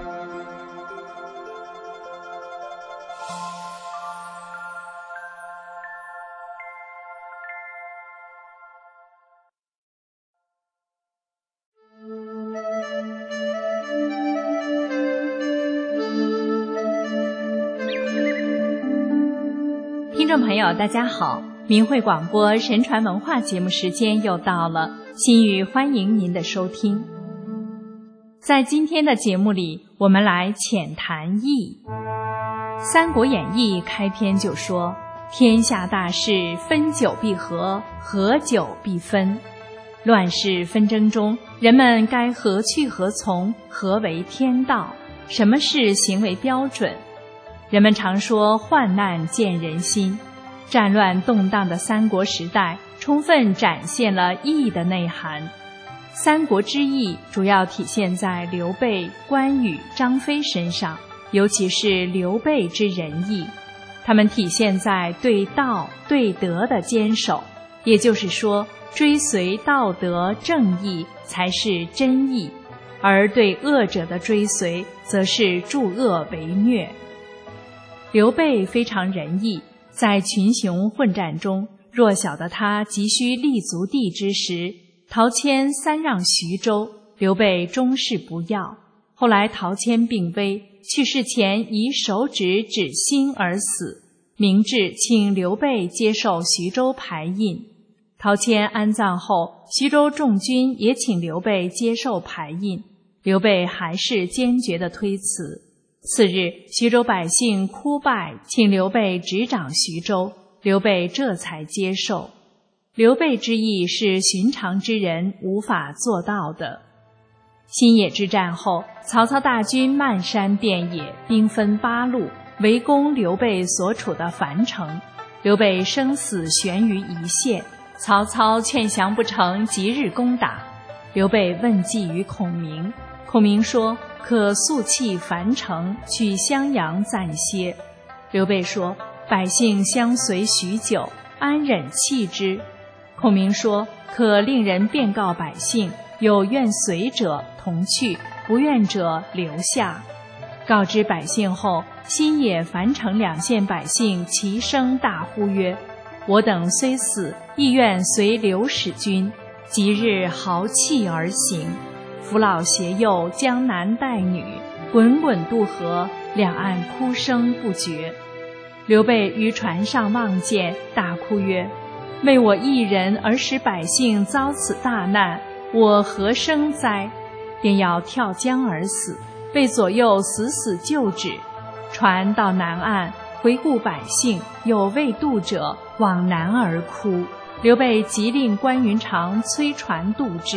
听众朋友大家好，明慧广播神传文化节目时间又到了，心语欢迎您的收听。在今天的节目里，我们来浅谈义。《三国演义》开篇就说：“天下大事，分久必合，合久必分。”乱世纷争中，人们该何去何从？何为天道？什么是行为标准？人们常说患难见人心，战乱动荡的三国时代充分展现了义的内涵。三国之义主要体现在刘备、关羽、张飞身上，尤其是刘备之仁义，他们体现在对道对德的坚守，也就是说，追随道德正义才是真义，而对恶者的追随则是助恶为虐。刘备非常仁义，在群雄混战中，弱小的他急需立足地之时，陶谦三让徐州，刘备终是不要。后来陶谦病危，去世前以手指指心而死，明智请刘备接受徐州牌印。陶谦安葬后，徐州众军也请刘备接受牌印，刘备还是坚决地推辞。次日，徐州百姓哭拜，请刘备执掌徐州，刘备这才接受。刘备之义是寻常之人无法做到的。新野之战后，曹操大军漫山遍野，兵分八路，围攻刘备所处的樊城。刘备生死悬于一线，曹操劝降不成，即日攻打。刘备问计于孔明，孔明说可速弃樊城，去襄阳暂歇。刘备说百姓相随许久，安忍弃之？孔明说可令人便告百姓，有愿随者同去，不愿者留下。告知百姓后，新野、樊城两县百姓齐声大呼曰：我等虽死，亦愿随刘使君。即日豪气而行，扶老携幼，江南带女，滚滚渡河，两岸哭声不绝。刘备于船上望见，大哭曰：为我一人而使百姓遭此大难，我何生哉？便要跳江而死，被左右死死救止。船到南岸，回顾百姓，有未渡者，往南而哭。刘备即令关云长催船渡之，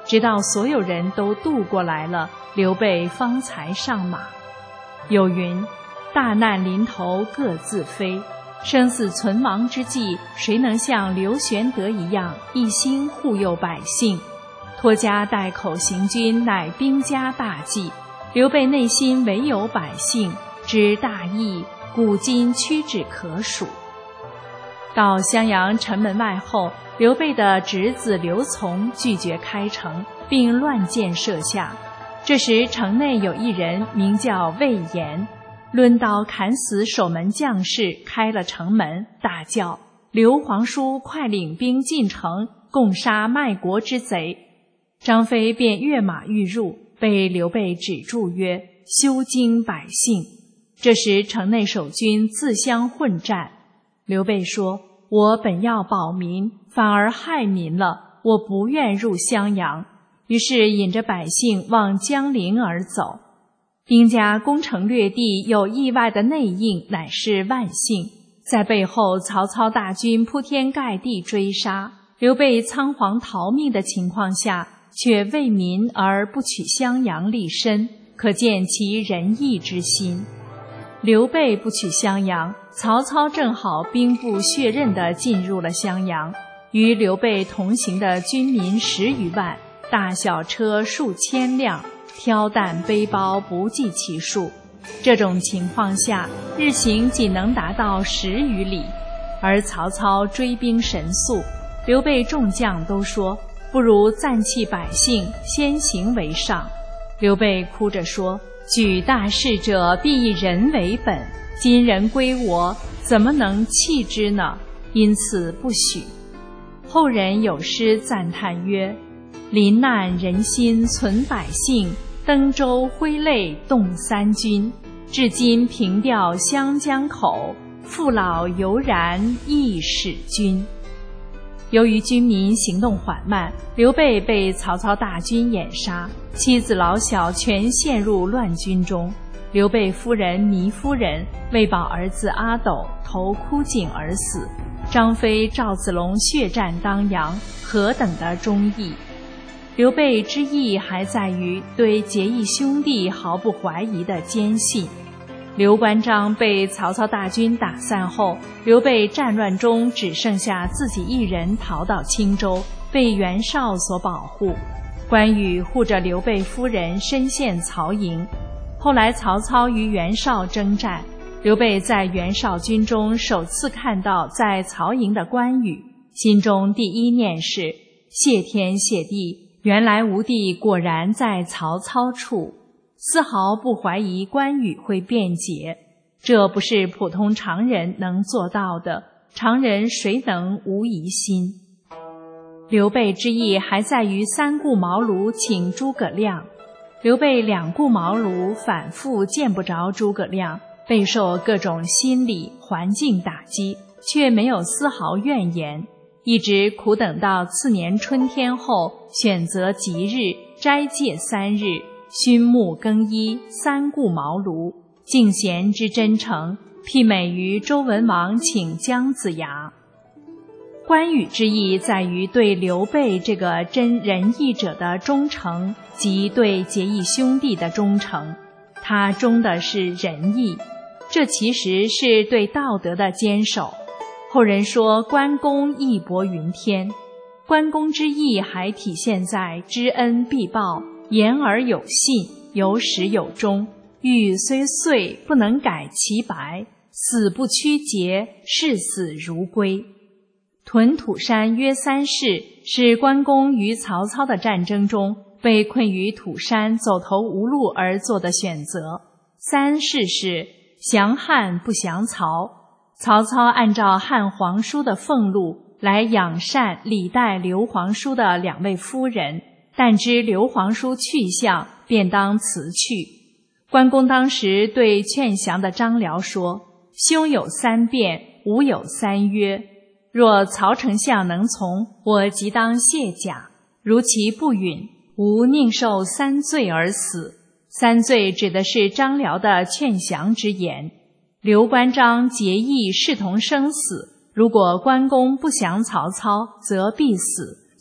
直到所有人都渡过来了，刘备方才上马。有云：大难临头各自飞，生死存亡之际，谁能像刘玄德一样一心护佑百姓？拖家带口行军，乃兵家大忌。刘备内心唯有百姓，知大义，古今屈指可数。到襄阳城门外后，刘备的侄子刘琮拒绝开城，并乱箭射下。这时城内有一人名叫魏延，抡刀砍死守门将士，开了城门，大叫：刘皇叔快领兵进城，共杀卖国之贼。张飞便跃马欲入，被刘备止住曰：休惊百姓。这时城内守军自相混战。刘备说：我本要保民，反而害民了，我不愿入襄阳。于是引着百姓往江陵而走。兵家攻城略地有意外的内应，乃是万幸。在背后曹操大军铺天盖地追杀，刘备仓皇逃命的情况下，却为民而不取襄阳立身，可见其仁义之心。刘备不取襄阳，曹操正好兵不血刃地进入了襄阳，与刘备同行的军民十余万，大小车数千辆，挑担背包不计其数。这种情况下，日行仅能达到十余里，而曹操追兵神速，刘备众将都说不如暂弃百姓，先行为上。刘备哭着说：举大事者必以人为本，今人归我，怎么能弃之呢？因此不许。后人有诗赞叹曰：临难人心存百姓，登州挥泪动三军。至今凭吊湘江口，父老犹然亦使君。由于军民行动缓慢，刘备被曹操大军掩杀，妻子老小全陷入乱军中。刘备夫人糜夫人为保儿子阿斗，投枯井而死。张飞、赵子龙血战当阳，何等的忠义！刘备之义还在于对结义兄弟毫不怀疑的坚信。刘关张被曹操大军打散后，刘备战乱中只剩下自己一人逃到青州，被袁绍所保护。关羽护着刘备夫人身陷曹营。后来曹操与袁绍征战，刘备在袁绍军中首次看到在曹营的关羽，心中第一念是：谢天谢地，原来吾弟果然在曹操处。丝毫不怀疑关羽会辩解，这不是普通常人能做到的，常人谁能无疑心？刘备之意还在于三顾茅庐请诸葛亮。刘备两顾茅庐，反复见不着诸葛亮，备受各种心理环境打击，却没有丝毫怨言，一直苦等到次年春天后，选择吉日，斋戒三日，熏沐更衣，三顾茅庐，敬贤之真诚，媲美于周文王请姜子牙。关羽之意在于对刘备这个真仁义者的忠诚，及对结义兄弟的忠诚。他忠的是仁义，这其实是对道德的坚守。后人说关公义薄云天，关公之义还体现在知恩必报，言而有信，有始有终，玉虽碎不能改其白，死不屈节，视死如归。屯土山约三事是关公与曹操的战争中被困于土山走投无路而做的选择。三事是降汉不降曹，曹操按照汉皇叔的俸禄来养善礼待刘皇叔的两位夫人，但知刘皇叔去向，便当辞去。关公当时对劝降的张辽说：兄有三变，吾有三约，若曹丞相能从，我即当卸甲；如其不允，吾宁受三罪而死。三罪指的是张辽的劝降之言。刘关张结义视同生死，如果关公不降曹操，则必死，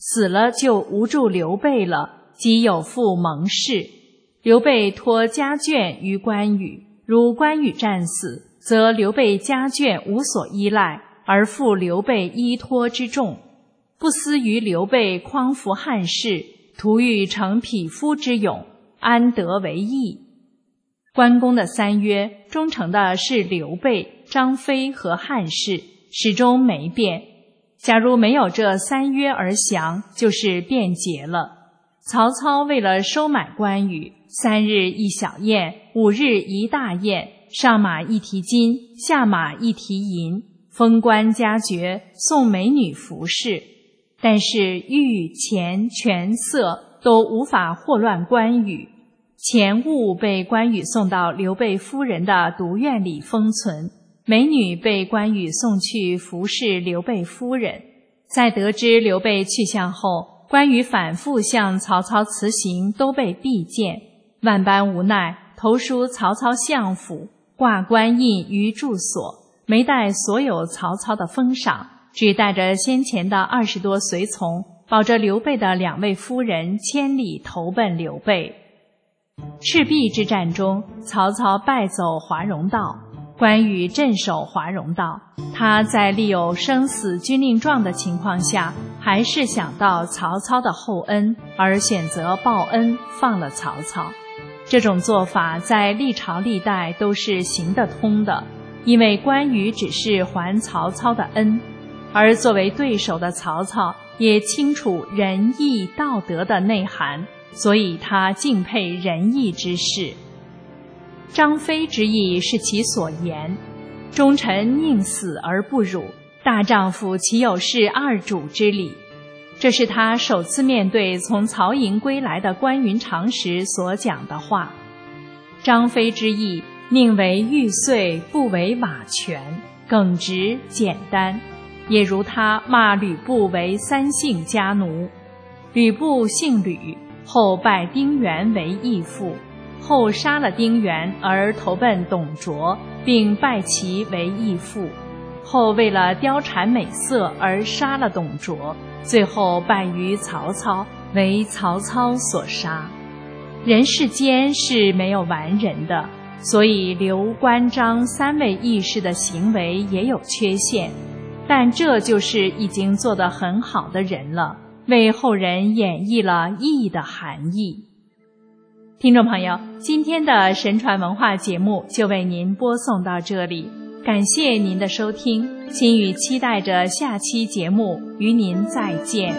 死了就无助刘备了，即有负盟誓。刘备托家眷于关羽，如关羽战死，则刘备家眷无所依赖，而负刘备依托之重，不思于刘备匡扶汉室，图欲成匹夫之勇，安得为义？关公的三约忠诚的是刘备、张飞和汉室，始终没变。假如没有这三约而降，就是变节了。曹操为了收买关羽，三日一小宴，五日一大宴，上马一提金，下马一提银，封官加爵，送美女服饰。但是玉、钱、权、色都无法祸乱关羽。钱物被关羽送到刘备夫人的独院里封存，美女被关羽送去服侍刘备夫人。在得知刘备去向后，关羽反复向曹操辞行，都被避见，万般无奈，投书曹操相府，挂官印于住所，没带所有曹操的封赏，只带着先前的二十多随从，保着刘备的两位夫人，千里投奔刘备。赤壁之战中，曹操败走华容道，关羽镇守华容道，他在立有生死军令状的情况下，还是想到曹操的厚恩，而选择报恩，放了曹操。这种做法在历朝历代都是行得通的，因为关羽只是还曹操的恩，而作为对手的曹操也清楚仁义道德的内涵，所以他敬佩仁义之士。张飞之意是其所言，忠臣宁死而不辱，大丈夫岂有是二主之理？这是他首次面对从曹营归来的关云长时所讲的话。张飞之意，宁为玉碎，不为瓦全，耿直简单，也如他骂吕布为三姓家奴。吕布姓吕，后拜丁原为义父，后杀了丁原而投奔董卓，并拜其为义父，后为了貂蝉美色而杀了董卓，最后败于曹操，为曹操所杀。人世间是没有完人的，所以刘关张三位义士的行为也有缺陷，但这就是已经做得很好的人了，为后人演绎了义的含义。听众朋友，今天的神传文化节目就为您播送到这里，感谢您的收听，心语期待着下期节目与您再见。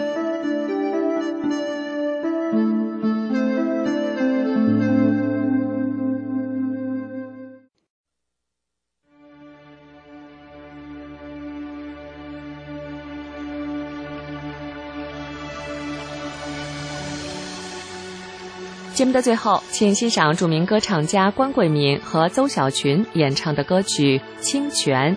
节目的最后，请欣赏著名歌唱家关桂敏和邹小群演唱的歌曲《清泉》。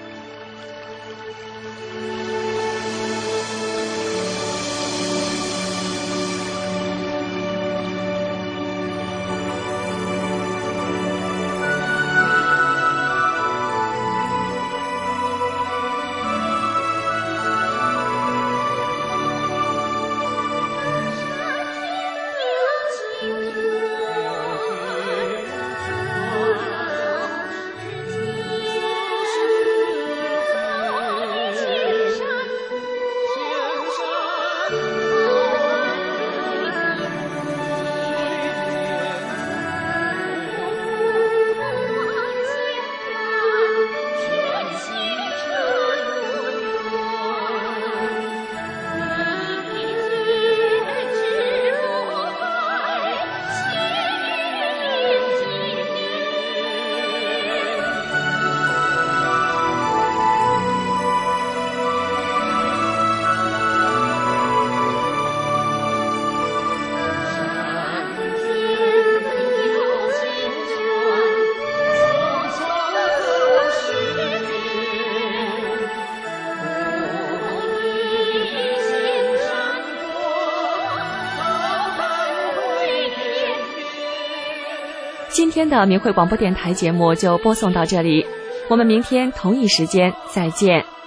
今天的明慧广播电台节目就播送到这里，我们明天同一时间再见。